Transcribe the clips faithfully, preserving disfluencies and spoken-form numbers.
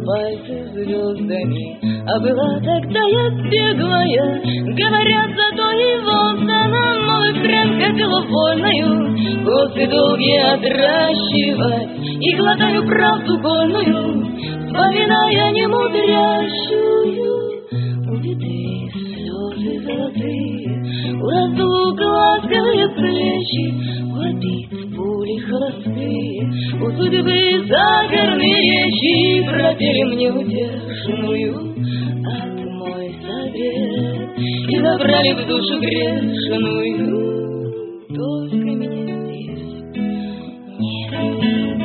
пальцы звездами. А была тогда я беглая, говорят, зато и волна, мол, и впрямь хотела вольною косы долгие отращивать и глотаю правду больную, вспоминая немудрящую. Увиты слезы золотые, у разлук ласковые плечи, у обид пули холостые, у судьбы загорные речи пропели мне утешную от мой совет и забрали в душу грешную. Только меня здесь нет.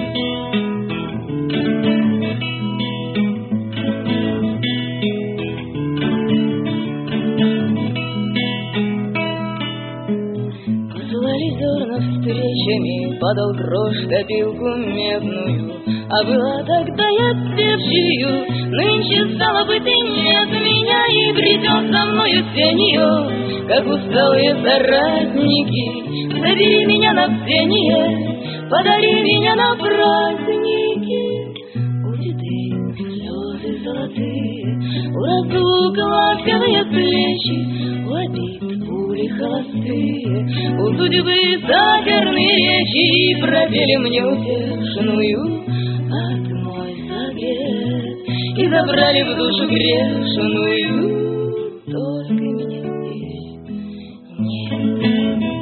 Зерна встречами подал грош копилку медную, а была тогда я певчую, нынче стало быть и нет меня, и придет со мною тенью, как усталые соратники. Забери меня на бдение, подари меня на праздники. У деды слезы золотые, у разлук ласковые плечи, у обид пули холостые, у судьбы загорные речи пропели мне утешную от мой совет и забрали в душу грешную. Только меня здесь нет.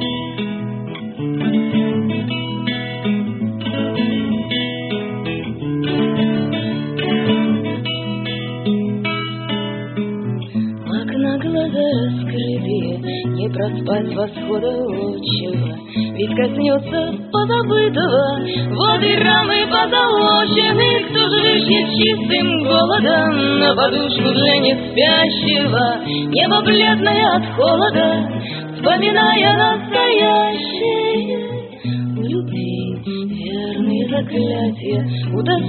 Глаза раскрытые, не проспать восхода отчего, ведь коснется позабытого воды рамы позолочены. Кто же вышнет чистым голодом на подушку для неспящего, небо бледное от холода, вспоминая настоящее. У любви верные заклятия, у тоски